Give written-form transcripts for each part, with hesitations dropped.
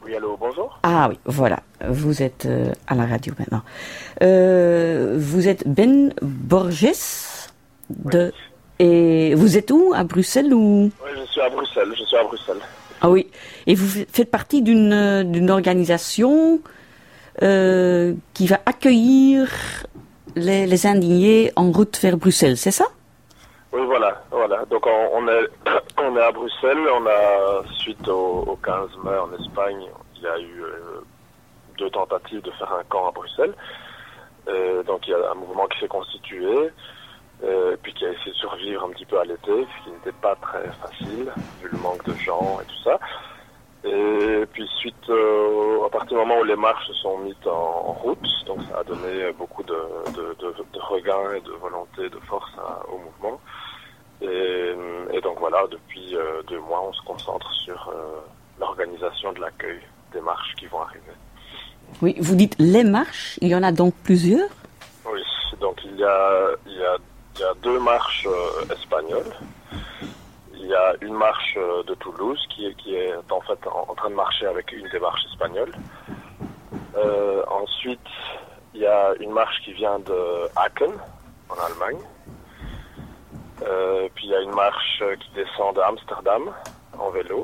Oui, allô, bonjour. Ah oui, voilà, vous êtes à la radio maintenant. Vous êtes Ben Borges Oui. et vous êtes où? À Bruxelles ou? Oui, je suis à Bruxelles. Ah oui, et vous faites partie d'une organisation qui va accueillir les indignés en route vers Bruxelles, c'est ça? Oui, voilà. Donc on est à Bruxelles, suite au 15 mai en Espagne, il y a eu 2 tentatives de faire un camp à Bruxelles. Donc il y a un mouvement qui s'est constitué, puis qui a essayé de survivre un petit peu à l'été, ce qui n'était pas très facile, vu le manque de gens et tout ça. Et puis à partir du moment où les marches se sont mises en route, donc ça a donné beaucoup de regain et de volonté, de force au mouvement. Et donc voilà, depuis 2 mois, on se concentre sur l'organisation de l'accueil des marches qui vont arriver. Oui, vous dites les marches, il y en a donc plusieurs? Oui, donc il y a 2 marches espagnoles. Il y a une marche de Toulouse qui est en fait en train de marcher avec une des marches espagnoles. Ensuite, il y a une marche qui vient de Aachen, en Allemagne. Puis il y a une marche qui descend de Amsterdam en vélo.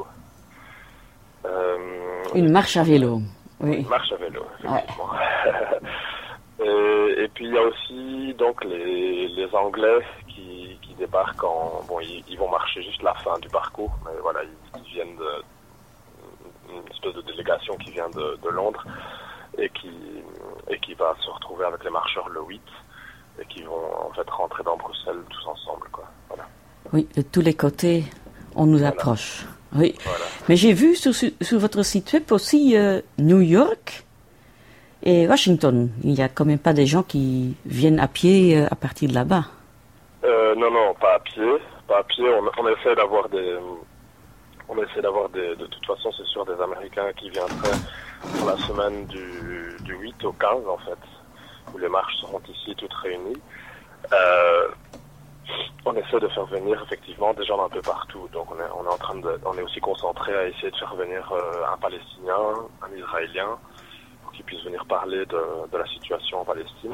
Une marche à vélo, oui. Une marche à vélo, effectivement. Ouais. Et puis il y a aussi donc les Anglais qui débarquent ils vont marcher juste la fin du parcours, mais voilà, ils viennent une espèce de délégation qui vient de Londres et qui va se retrouver avec les marcheurs le 8 et qui vont en fait rentrer dans Bruxelles tous ensemble, quoi. Voilà. Oui, de tous les côtés, on nous approche. Oui. Voilà. Mais j'ai vu sur votre site web aussi New York et Washington. Il n'y a quand même pas des gens qui viennent à pied à partir de là-bas. Non, pas à pied. Pas à pied. On essaie d'avoir des. De toute façon, c'est sûr, des Américains qui viendraient pour la semaine du 8 au 15, en fait, où les marches seront ici toutes réunies. On essaie de faire venir effectivement des gens d'un peu partout. Donc on est aussi concentré à essayer de faire venir un Palestinien, un Israélien, pour qu'ils puissent venir parler de la situation en Palestine.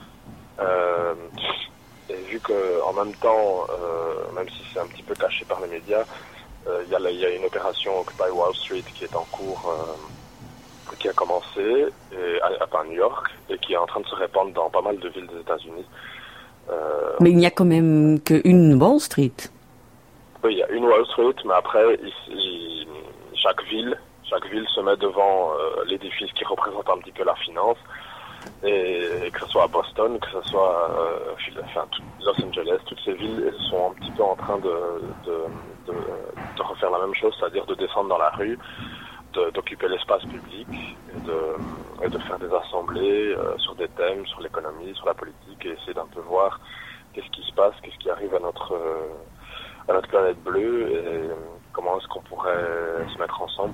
Et vu que en même temps, même si c'est un petit peu caché par les médias, il y a une opération Occupy Wall Street qui est en cours, qui a commencé à New York et qui est en train de se répandre dans pas mal de villes des États-Unis. Mais il n'y a quand même qu'une Wall Street. Oui, il y a une Wall Street, mais après, chaque ville se met devant l'édifice qui représente un petit peu la finance. Et que ce soit à Boston, que ce soit Los Angeles, toutes ces villes sont un petit peu en train de refaire la même chose, c'est-à-dire de descendre dans la rue, d'occuper l'espace public et de faire des assemblées sur des thèmes, sur l'économie, sur la politique, et essayer d'un peu voir qu'est-ce qui se passe, qu'est-ce qui arrive à notre planète bleue et comment est-ce qu'on pourrait se mettre ensemble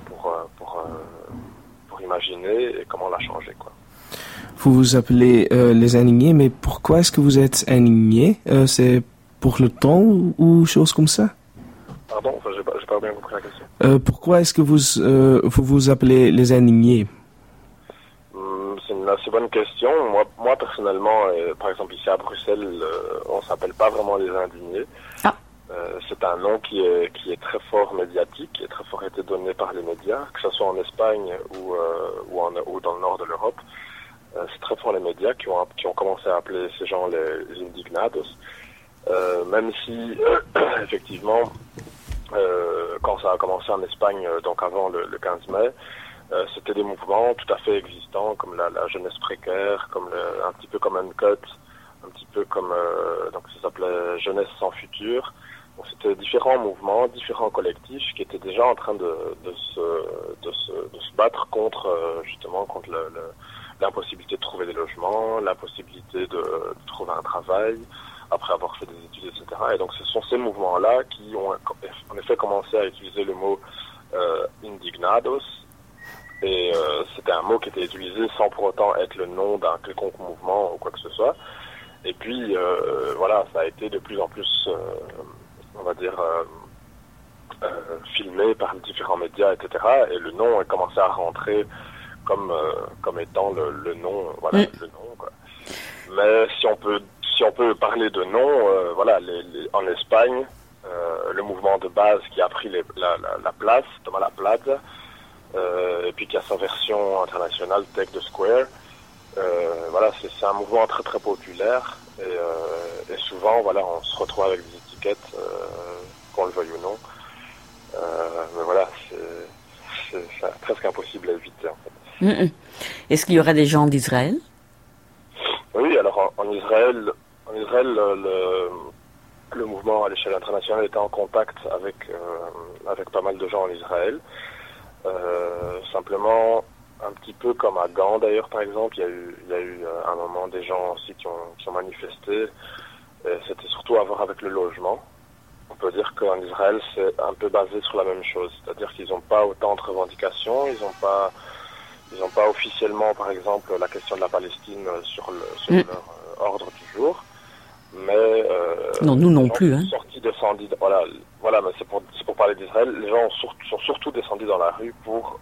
pour imaginer et comment la changer, quoi. Vous vous appelez les indignés, mais pourquoi est-ce que vous êtes indignés? C'est pour le temps ou chose comme ça? Pardon, j'ai pas bien compris la question. Pourquoi est-ce que vous appelez les indignés? C'est une assez bonne question. Moi personnellement, par exemple ici à Bruxelles, on s'appelle pas vraiment les indignés. Ah. C'est un nom qui est très fort médiatique, qui est très fort été donné par les médias, que ce soit en Espagne ou dans le nord de l'Europe. C'est très fort les médias qui ont commencé à appeler ces gens les indignados, même si effectivement quand ça a commencé en Espagne, donc avant le 15 mai, c'était des mouvements tout à fait existants comme la jeunesse précaire, un petit peu comme Uncut, un petit peu comme donc ça s'appelait Jeunesse sans futur. Donc c'était différents mouvements, différents collectifs qui étaient déjà en train de se battre contre l'impossibilité de trouver des logements, l'impossibilité de trouver un travail après avoir fait des études, etc. Et donc ce sont ces mouvements-là qui ont en effet commencé à utiliser le mot indignados. Et c'était un mot qui était utilisé sans pour autant être le nom d'un quelconque mouvement ou quoi que ce soit. Et puis voilà, ça a été de plus en plus, on va dire, filmé par les différents médias, etc. Et le nom est commencé à rentrer comme étant le nom, voilà, le nom, quoi. Mais si on peut parler de nom, voilà, en Espagne, le mouvement de base qui a pris la place, Toma la Plaza, et puis qui a sa version internationale, Take the Square. Voilà, c'est un mouvement très très populaire et souvent, voilà, on se retrouve avec des étiquettes, qu'on le veuille ou non. Mais voilà, c'est presque impossible à éviter, en fait. Est-ce qu'il y aura des gens d'Israël? Oui, alors en Israël, le mouvement à l'échelle internationale était en contact avec pas mal de gens en Israël. Simplement, un petit peu comme à Gand d'ailleurs, par exemple, il y a eu un moment des gens aussi qui ont manifesté. C'était surtout à voir avec le logement. On peut dire qu'en Israël, c'est un peu basé sur la même chose. C'est-à-dire qu'ils n'ont pas autant de revendications, ils n'ont pas officiellement, par exemple, la question de la Palestine sur leur ordre du jour. Mais non, nous non plus. Hein. Descendus, voilà, mais c'est pour parler d'Israël. Les gens sont surtout descendus dans la rue pour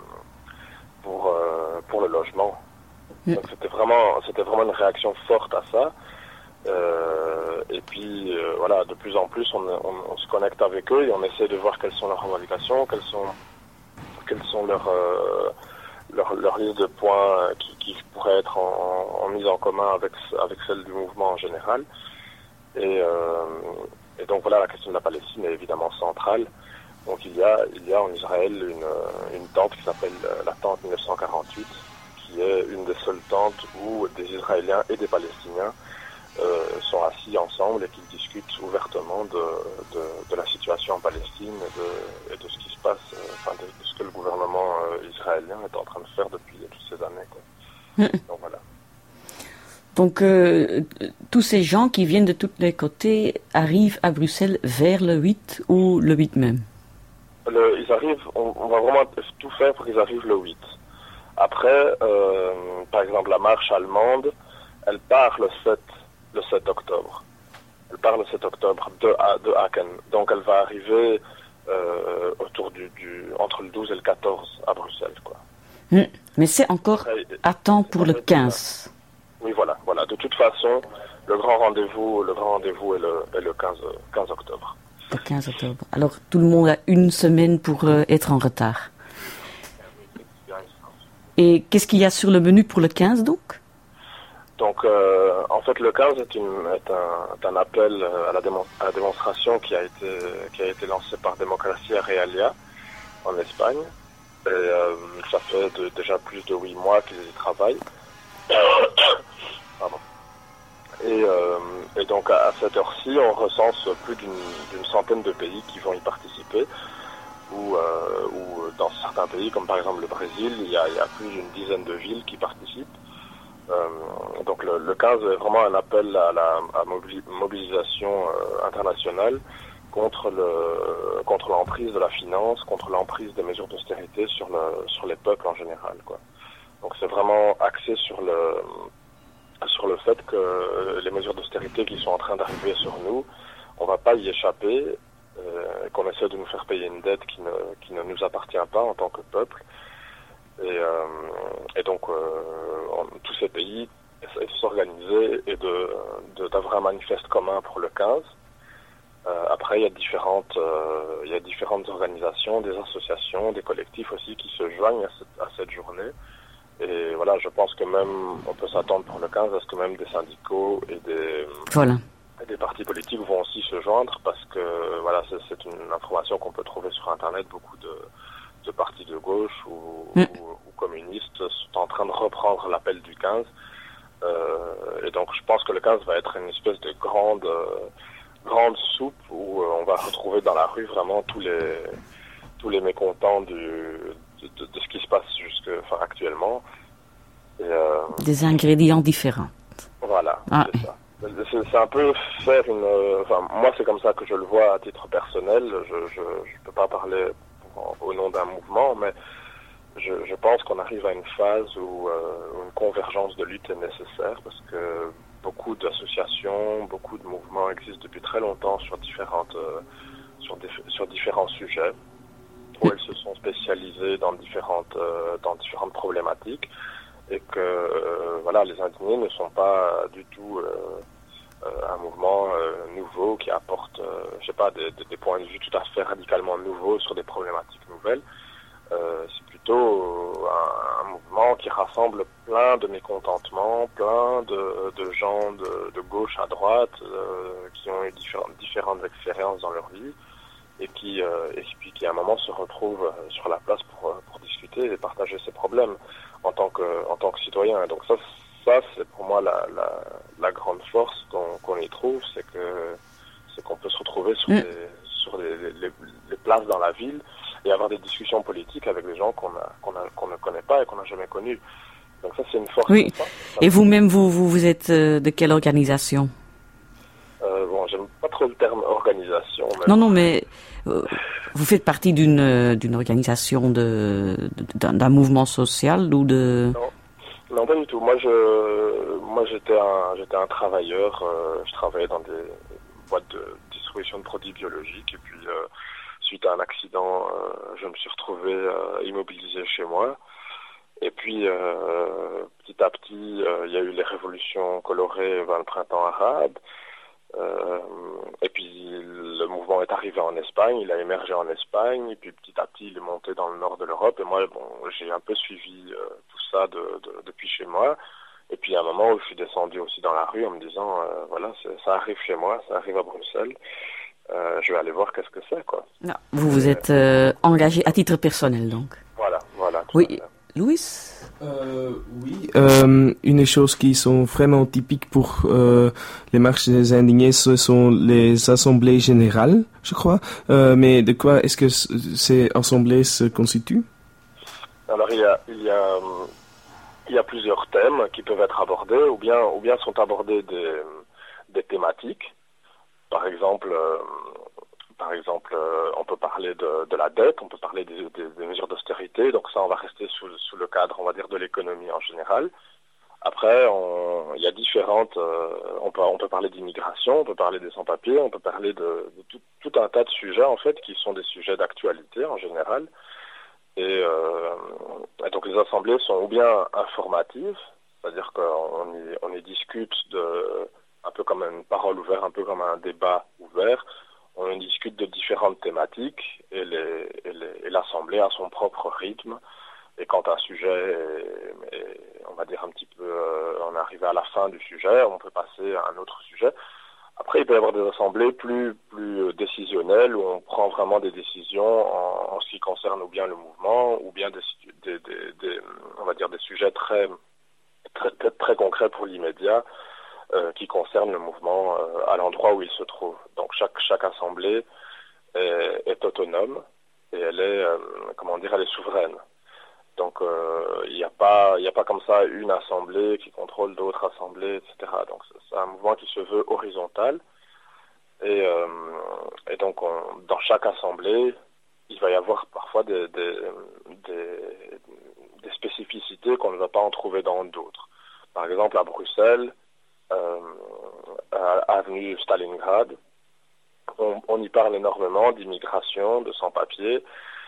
le logement. Donc c'était vraiment une réaction forte à ça. Et puis voilà, de plus en plus on se connecte avec eux et on essaie de voir quelles sont leurs revendications, quelles sont leurs listes de points qui pourraient être en mise en commun avec celle du mouvement en général. Et donc voilà, la question de la Palestine est évidemment centrale. Donc il y a en Israël une tente qui s'appelle la tente 1948, qui est une des seules tentes où des Israéliens et des Palestiniens sont assis ensemble et qui discutent ouvertement de la situation en Palestine et de ce qui se passe, de ce que le gouvernement israélien est en train de faire depuis toutes ces années, quoi. Donc voilà. Donc tous ces gens qui viennent de tous les côtés arrivent à Bruxelles vers le 8 ou le 8 même? Ils arrivent, on va vraiment tout faire pour qu'ils arrivent le 8. Après, par exemple, la marche allemande, elle part le 7 octobre. Elle part le 7 octobre de Aachen. Donc elle va arriver autour entre le 12 et le 14 à Bruxelles, quoi. Mais c'est encore à temps pour le 15. Oui, voilà. De toute façon, le grand rendez-vous est le 15 octobre. Le 15 octobre. Alors tout le monde a une semaine pour être en retard. Et qu'est-ce qu'il y a sur le menu pour le 15 donc? Donc, en fait, le 15 est un appel à la démonstration qui a été lancé par Democracia Realia en Espagne. Et ça fait déjà plus de 8 mois qu'ils y travaillent. Pardon. Et donc, à cette heure-ci, on recense plus d'une centaine de pays qui vont y participer. Ou dans certains pays, comme par exemple le Brésil, il y a plus d'une dizaine de villes qui participent. Donc le 15 est vraiment un appel à la mobilisation internationale contre l'emprise de la finance, contre l'emprise des mesures d'austérité sur les peuples en général, quoi. Donc c'est vraiment axé sur le fait que les mesures d'austérité qui sont en train d'arriver sur nous, on va pas y échapper, qu'on essaie de nous faire payer une dette qui ne nous appartient pas en tant que peuple. Et donc, tous ces pays essaient de s'organiser et d'avoir un manifeste commun pour le 15. Après, il y a différentes organisations, des associations, des collectifs aussi qui se joignent à cette journée. Et voilà, je pense que même, on peut s'attendre pour le 15 à ce que même des syndicats et des partis politiques vont aussi se joindre parce que, voilà, c'est une information qu'on peut trouver sur Internet. Beaucoup de partis de gauche ou communistes sont en train de reprendre l'appel du 15. Et donc, je pense que le 15 va être une espèce de grande soupe où on va retrouver dans la rue vraiment tous les mécontents de ce qui se passe actuellement. Et, des ingrédients différents. Voilà, c'est ça. C'est un peu faire moi c'est comme ça que je le vois à titre personnel. Je peux pas parler au nom d'un mouvement, mais je pense qu'on arrive à une phase où une convergence de lutte est nécessaire parce que beaucoup d'associations, beaucoup de mouvements existent depuis très longtemps sur sur différents sujets, où elles se sont spécialisées dans différentes problématiques, et que voilà, les indignés ne sont pas du tout un mouvement nouveau qui apporte, je sais pas, des points de vue tout à fait radicalement nouveaux sur des problématiques nouvelles. C'est plutôt un mouvement qui rassemble plein de mécontentements, plein de gens de gauche à droite qui ont eu différentes expériences dans leur vie et puis qui à un moment se retrouvent sur la place pour discuter et partager ses problèmes en tant que citoyen. Et donc ça c'est pour moi la grande force qu'on y trouve, c'est qu'on peut se retrouver sur les places dans la ville et avoir des discussions politiques avec des gens qu'on ne connaît pas et qu'on n'a jamais connus. Donc ça, c'est une force. Oui. Et vous-même, vous êtes de quelle organisation? Bon, j'aime pas trop le terme organisation. Non, mais vous faites partie d'une organisation d'un mouvement social ou de... Non, pas du tout. Moi, j'étais un travailleur. Je travaillais dans des boîtes de distribution de produits biologiques et puis suite à un accident, je me suis retrouvé immobilisé chez moi. Et puis, petit à petit, il y a eu les révolutions colorées vers le printemps arabe. Et puis, le mouvement est arrivé en Espagne, il a émergé en Espagne. Et puis, petit à petit, il est monté dans le nord de l'Europe. Et moi, j'ai un peu suivi tout ça depuis chez moi. Et puis, il y a un moment où je suis descendu aussi dans la rue en me disant, voilà, ça arrive chez moi, ça arrive à Bruxelles. Je vais aller voir qu'est-ce que c'est, quoi. Non, vous êtes engagé à titre personnel, donc. Voilà. Oui, Louis? Oui, une des choses qui sont vraiment typiques pour les marches des indignés, ce sont les assemblées générales, je crois. Mais de quoi est-ce que ces assemblées se constituent? Alors il y a plusieurs thèmes qui peuvent être abordés, ou bien sont abordés des thématiques. Par exemple, on peut parler de la dette, on peut parler des mesures d'austérité. Donc ça, on va rester sous le cadre, on va dire, de l'économie en général. Après, il y a différentes... on peut parler d'immigration, on peut parler des sans-papiers, on peut parler de tout un tas de sujets, en fait, qui sont des sujets d'actualité en général. Et donc les assemblées sont ou bien informatives, c'est-à-dire qu'on y discute un peu comme une parole ouverte, un peu comme un débat ouvert. On discute de différentes thématiques et l'Assemblée a son propre rythme. Et quand un sujet est, on va dire un petit peu, on est arrivé à la fin du sujet, on peut passer à un autre sujet. Après, il peut y avoir des assemblées plus décisionnelles où on prend vraiment des décisions en ce qui concerne ou bien le mouvement ou bien on va dire des sujets très concrets pour l'immédiat. Qui concerne le mouvement à l'endroit où il se trouve. Donc chaque assemblée est autonome et elle est elle est souveraine. Donc il n'y a pas comme ça une assemblée qui contrôle d'autres assemblées, etc. Donc c'est un mouvement qui se veut horizontal et donc dans chaque assemblée il va y avoir parfois des spécificités qu'on ne va pas en trouver dans d'autres. Par exemple à Bruxelles, avenue Stalingrad, on y parle énormément d'immigration, de sans-papiers.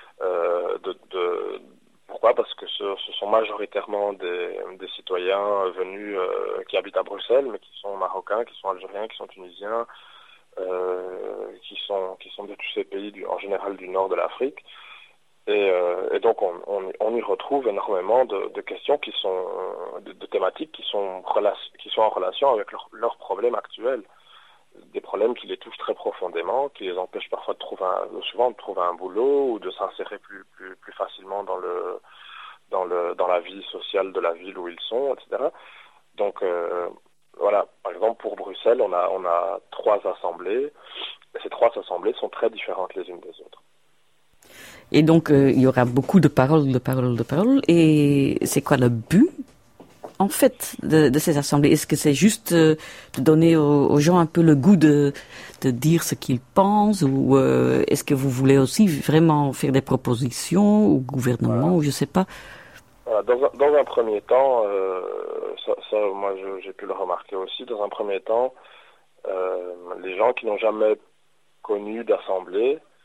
Pourquoi? Parce que ce sont majoritairement des citoyens venus qui habitent à Bruxelles, mais qui sont marocains, qui sont algériens, qui sont tunisiens, qui sont de tous ces pays en général du nord de l'Afrique. Et donc on y retrouve énormément de questions qui sont de thématiques qui sont en relation avec leurs problèmes actuels, des problèmes qui les touchent très profondément, qui les empêchent parfois souvent de trouver un boulot ou de s'insérer plus facilement dans la vie sociale de la ville où ils sont, etc. Donc voilà, par exemple pour Bruxelles, on a 3 assemblées, et ces 3 assemblées sont très différentes les unes des autres. Et donc, il y aura beaucoup de paroles. Et c'est quoi le but, en fait, de ces assemblées? Est-ce que c'est juste de donner aux gens un peu le goût de dire ce qu'ils pensent? Ou est-ce que vous voulez aussi vraiment faire des propositions au gouvernement, voilà. Ou je sais pas? Voilà, dans un premier temps, ça moi j'ai pu le remarquer aussi, dans un premier temps, les gens qui n'ont jamais connu d'assemblée,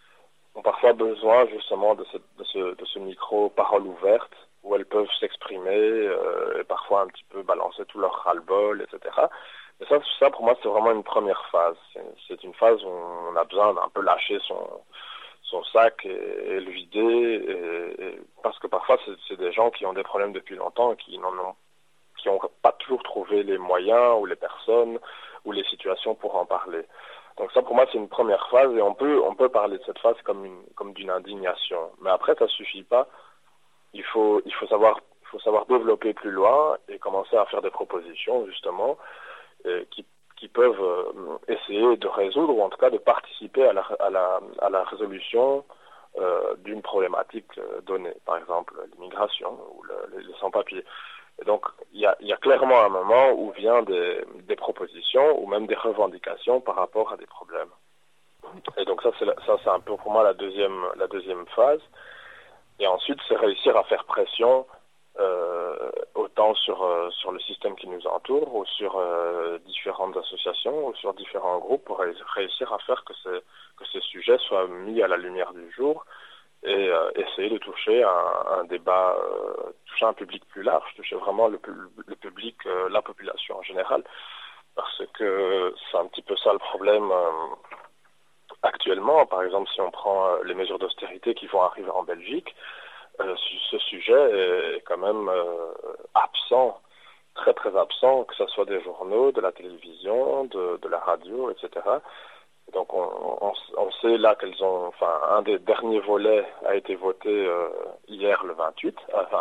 ont parfois besoin justement de ce micro parole ouverte où elles peuvent s'exprimer et parfois un petit peu balancer tout leur ras-le-bol, etc. Mais ça pour moi c'est vraiment une première phase. C'est une phase où on a besoin d'un peu lâcher son sac et le vider, parce que parfois c'est des gens qui ont des problèmes depuis longtemps et qui n'ont pas toujours trouvé les moyens ou les personnes ou les situations pour en parler. Donc ça pour moi c'est une première phase et on peut parler de cette phase comme d'une indignation. Mais après ça suffit pas. Il faut savoir développer plus loin et commencer à faire des propositions justement qui peuvent essayer de résoudre ou en tout cas de participer à la résolution d'une problématique donnée, par exemple l'immigration ou les sans-papiers. Et donc il y a clairement un moment où vient des propositions ou même des revendications par rapport à des problèmes. Et donc ça c'est un peu pour moi la deuxième phase. Et ensuite c'est réussir à faire pression autant sur le système qui nous entoure ou sur différentes associations ou sur différents groupes pour réussir à faire que ces sujets soient mis à la lumière du jour et essayer de toucher un débat, toucher un public plus large, toucher vraiment le public, la population en général, parce que c'est un petit peu ça le problème actuellement. Par exemple, si on prend les mesures d'austérité qui vont arriver en Belgique, ce sujet est quand même absent, très très absent, que ce soit des journaux, de la télévision, de la radio, etc. Donc on sait là qu'elles ont, enfin un des derniers volets a été voté hier le 28,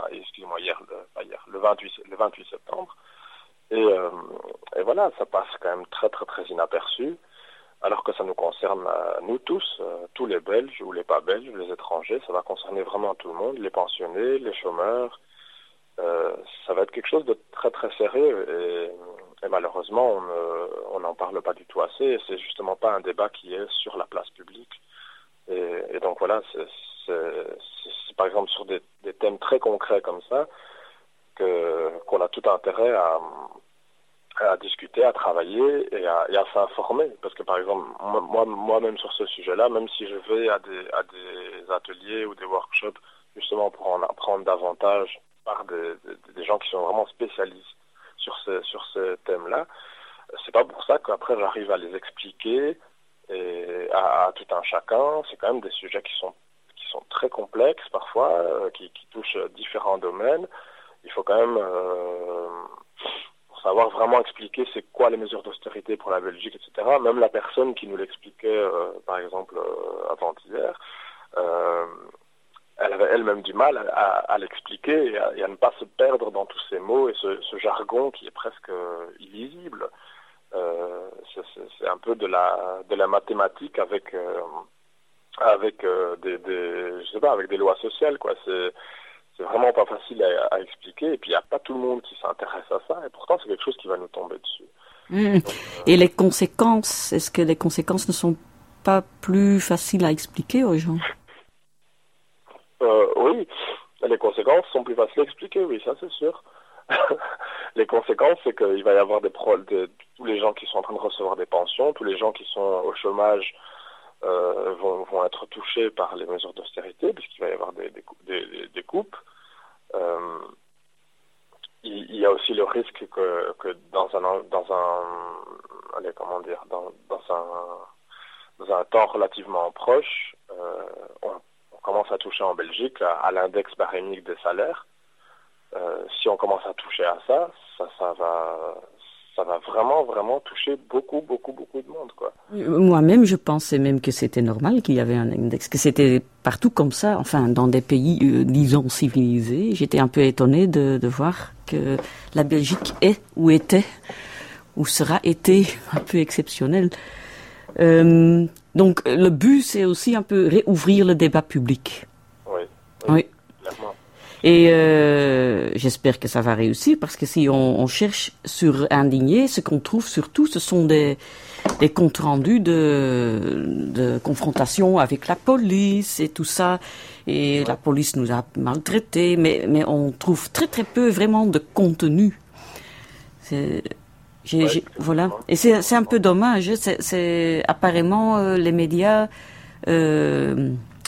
le 28 septembre. Et voilà, ça passe quand même très très très inaperçu. Alors que ça nous concerne nous tous, tous les Belges ou les pas Belges, les étrangers, ça va concerner vraiment tout le monde, les pensionnés, les chômeurs. Ça va être quelque chose de très très sérieux et malheureusement on n'en parle pas du tout assez et c'est justement pas un débat qui est sur la place publique. Et donc voilà, c'est par exemple sur des thèmes très concrets comme ça qu'on a tout intérêt à discuter, à travailler et à s'informer. Parce que par exemple, moi-même sur ce sujet-là, même si je vais à des ateliers ou des workshops justement pour en apprendre davantage par des gens qui sont vraiment spécialistes sur ces thèmes-là, c'est pas pour ça qu'après j'arrive à les expliquer et à tout un chacun. C'est quand même des sujets qui sont très complexes parfois, qui touchent différents domaines. Il faut quand même savoir vraiment expliquer c'est quoi les mesures d'austérité pour la Belgique, etc. Même la personne qui nous l'expliquait, par exemple, avant-hier, elle avait elle-même du mal à l'expliquer et à ne pas se perdre dans tous ces mots et ce jargon qui est presque illisible. C'est un peu de la mathématique avec des lois sociales, quoi. C'est vraiment pas facile à expliquer et puis il n'y a pas tout le monde qui s'intéresse à ça et pourtant c'est quelque chose qui va nous tomber dessus. Donc, et les conséquences, est-ce que les conséquences ne sont pas plus faciles à expliquer aux gens? Oui, les conséquences sont plus faciles à expliquer, oui, ça c'est sûr. Les conséquences, c'est qu'il va y avoir tous les gens qui sont en train de recevoir des pensions, tous les gens qui sont au chômage vont être touchés par les mesures d'austérité, puisqu'il va y avoir des coupes. Il y a aussi le risque que dans un temps relativement proche, on commence à toucher en Belgique à l'index barémique des salaires. Si on commence à toucher à ça va vraiment, vraiment toucher beaucoup, beaucoup, beaucoup de monde, quoi. Moi-même, je pensais même que c'était normal qu'il y avait un index, que c'était partout comme ça, enfin, dans des pays, disons, civilisés. J'étais un peu étonnée de voir que la Belgique est, ou était, ou sera été, un peu exceptionnelle. Donc, le but, c'est aussi un peu réouvrir le débat public. Oui. Clairement. Et j'espère que ça va réussir parce que si on cherche sur Indigné, ce qu'on trouve surtout, ce sont des comptes rendus de confrontation avec la police et tout ça. Et la police nous a maltraités, mais on trouve très très peu vraiment de contenu. Voilà. Et c'est un peu dommage. C'est apparemment les médias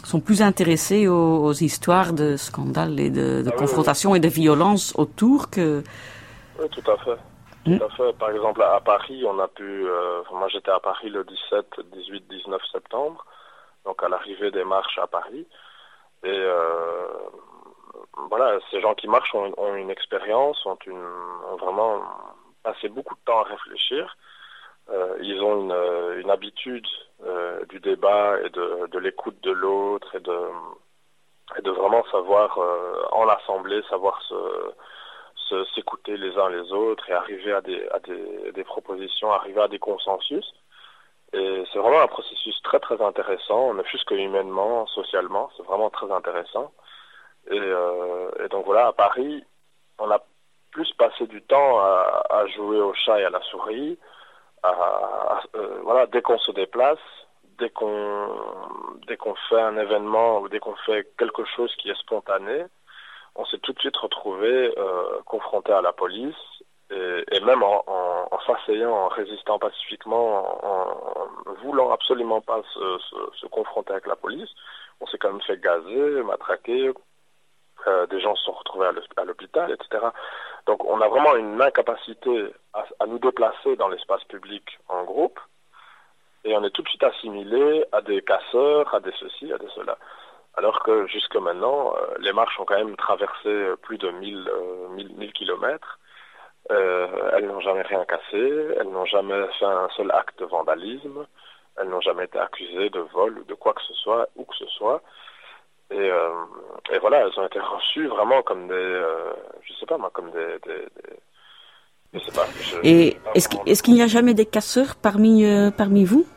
sont plus intéressés aux histoires de scandales et de confrontations et de violences autour que... Oui, tout à fait. Tout à fait. Par exemple, à Paris, on a pu... moi, j'étais à Paris le 17, 18, 19 septembre, donc à l'arrivée des marches à Paris. Et voilà, ces gens qui marchent ont une expérience, ont vraiment passé beaucoup de temps à réfléchir. Ils ont une habitude du débat et de l'écoute de l'autre et de vraiment savoir, en assemblée, savoir s'écouter les uns les autres et arriver à des propositions, arriver à des consensus. Et c'est vraiment un processus très très intéressant, ne fût-ce que humainement, socialement, c'est vraiment très intéressant. Et donc voilà, à Paris, on a plus passé du temps à jouer au chat et à la souris. Voilà, dès qu'on se déplace, dès qu'on fait un événement ou dès qu'on fait quelque chose qui est spontané, on s'est tout de suite retrouvé confronté à la police et même en s'asseyant, en résistant pacifiquement, en voulant absolument pas se confronter avec la police, on s'est quand même fait gazer, matraquer, des gens se sont retrouvés à l'hôpital, etc. Donc on a vraiment une incapacité à nous déplacer dans l'espace public en groupe et on est tout de suite assimilé à des casseurs, à des ceci, à des cela. Alors que jusque maintenant, les marches ont quand même traversé plus de 1000 kilomètres. Elles n'ont jamais rien cassé, elles n'ont jamais fait un seul acte de vandalisme, elles n'ont jamais été accusées de vol ou de quoi que ce soit, où que ce soit. Et voilà, elles ont été reçues vraiment comme je sais pas moi, comme je sais pas. Et est-ce qu'il n'y a jamais des casseurs parmi vous?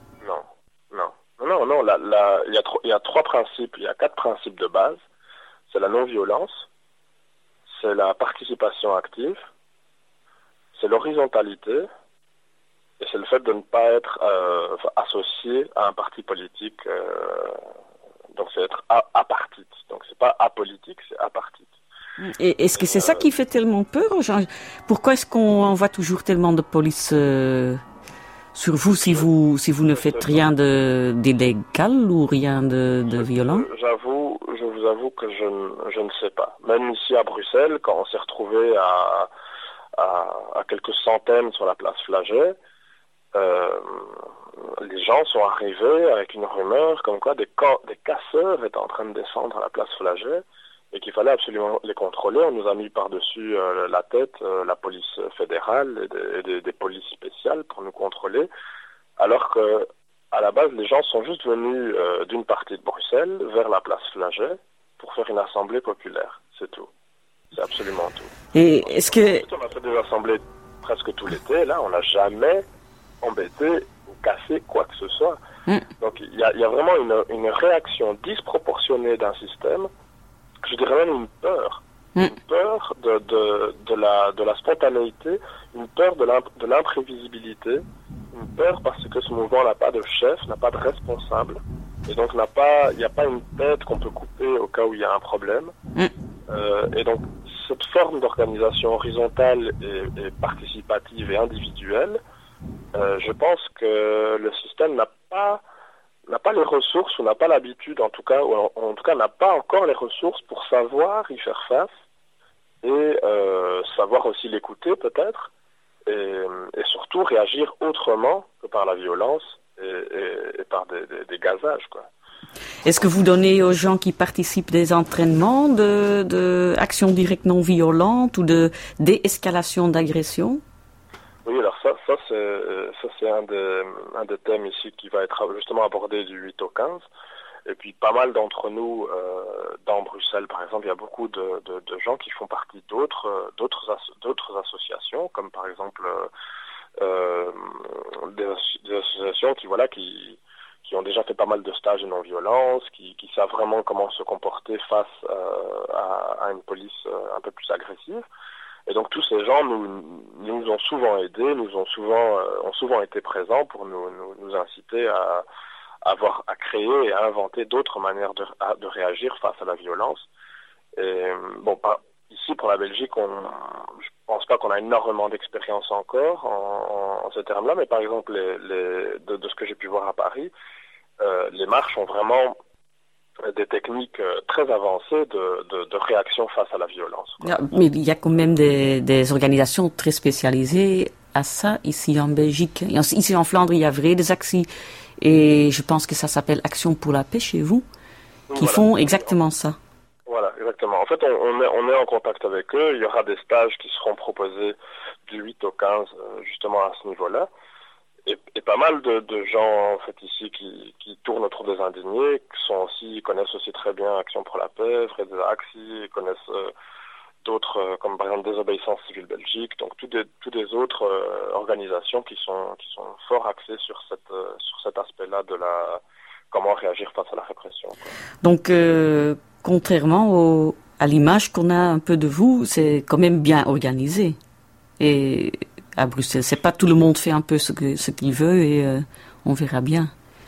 Non. Il y a 3 principes, il y a 4 principes de base. C'est la non-violence, c'est la participation active, c'est l'horizontalité et c'est le fait de ne pas être associé à un parti politique. Donc c'est être apartite. Donc c'est pas apolitique, c'est apartite. Et est-ce que c'est ça qui fait tellement peur aux gens? Pourquoi est-ce qu'on envoie toujours tellement de police sur vous si vous ne faites rien d'illégal ou rien de violent? Je vous avoue que je ne sais pas. Même ici à Bruxelles, quand on s'est retrouvé à quelques centaines sur la place Flagey, les gens sont arrivés avec une rumeur comme quoi des casseurs étaient en train de descendre à la place Flagey et qu'il fallait absolument les contrôler. On nous a mis par-dessus la tête la police fédérale et des polices spéciales pour nous contrôler, alors que à la base les gens sont juste venus d'une partie de Bruxelles vers la place Flagey pour faire une assemblée populaire. C'est tout. C'est absolument tout. Et est-ce que... On a fait des assemblées presque tout l'été. Là, on n'a jamais embêté ou cassé quoi que ce soit. Donc il y a vraiment une réaction disproportionnée d'un système, je dirais même une peur. Une peur de la spontanéité, une peur de l'imprévisibilité, une peur parce que ce mouvement n'a pas de chef, n'a pas de responsable, et donc il n'y a pas une tête qu'on peut couper au cas où il y a un problème. Et donc cette forme d'organisation horizontale et participative et individuelle, je pense que le système n'a pas les ressources, ou n'a pas l'habitude en tout cas, ou en tout cas n'a pas encore les ressources pour savoir y faire face et savoir aussi l'écouter peut-être et surtout réagir autrement que par la violence et par des gazages, quoi. Est-ce que vous donnez aux gens qui participent des entraînements de actions directes non violentes ou de déescalation d'agression? Oui, alors ça c'est un des thèmes ici qui va être justement abordé du 8 au 15. Et puis pas mal d'entre nous, dans Bruxelles par exemple, il y a beaucoup de gens qui font partie d'autres associations, comme par exemple des associations qui ont déjà fait pas mal de stages de non-violence, qui savent vraiment comment se comporter face à une police un peu plus agressive. Et donc tous ces gens nous ont souvent aidés, ont souvent été présents pour nous inciter à créer et à inventer d'autres manières de réagir face à la violence. Et bon, ici pour la Belgique, je pense pas qu'on a énormément d'expérience encore en ces termes-là, mais par exemple de ce que j'ai pu voir à Paris, les marches ont vraiment des techniques très avancées de réaction face à la violence. Ah, mais il y a quand même des organisations très spécialisées à ça ici en Belgique. Ici en Flandre, il y a des actions et je pense que ça s'appelle Action pour la paix chez vous, qui font exactement ça. Voilà, exactement. En fait, on est en contact avec eux. Il y aura des stages qui seront proposés du 8 au 15, justement à ce niveau-là. Et pas mal de gens, en fait, ici, qui tournent autour des indignés, connaissent aussi très bien Action pour la paix, Axi, connaissent d'autres, comme par exemple Désobéissance civile Belgique, donc toutes des autres organisations qui sont fort axées sur cet aspect-là de comment réagir face à la répression, quoi. Donc, contrairement à l'image qu'on a un peu de vous, c'est quand même bien organisé. Et à Bruxelles, c'est pas tout le monde fait un peu ce qu'il veut et on verra bien.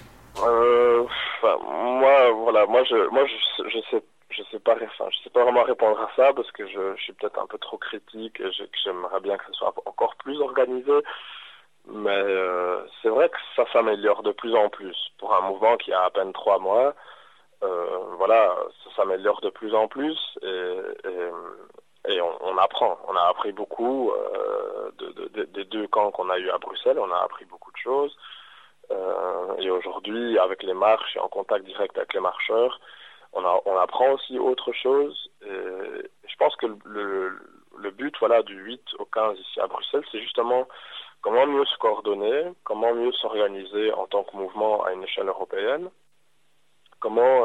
Moi, je sais pas vraiment répondre à ça parce que je suis peut-être un peu trop critique et j'aimerais bien que ce soit encore plus organisé. Mais c'est vrai que ça s'améliore de plus en plus. Pour un mouvement qui a à peine 3 mois, ça s'améliore de plus en plus et on apprend. On a appris beaucoup des 2 camps qu'on a eu à Bruxelles. On a appris beaucoup de choses. Et aujourd'hui, avec les marches et en contact direct avec les marcheurs, on apprend aussi autre chose. Et je pense que le but, du 8 au 15 ici à Bruxelles, c'est justement comment mieux se coordonner, comment mieux s'organiser en tant que mouvement à une échelle européenne, comment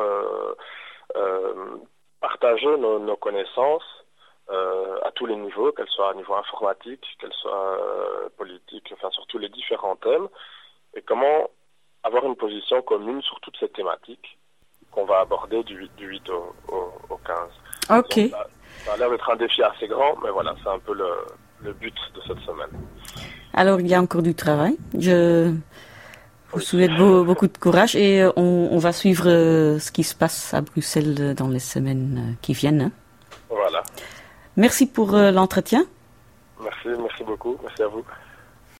partager nos connaissances à tous les niveaux, qu'elles soient à niveau informatique, qu'elles soient politiques, sur tous les différents thèmes, et comment avoir une position commune sur toutes ces thématiques qu'on va aborder du 8 au 15. Ok. Donc, ça a l'air d'être un défi assez grand, mais voilà, c'est un peu le but de cette semaine. Alors, il y a encore du travail. Je vous souhaite beaucoup de courage et on va suivre ce qui se passe à Bruxelles dans les semaines qui viennent. Hein. Voilà. Merci pour l'entretien. Merci beaucoup. Merci à vous.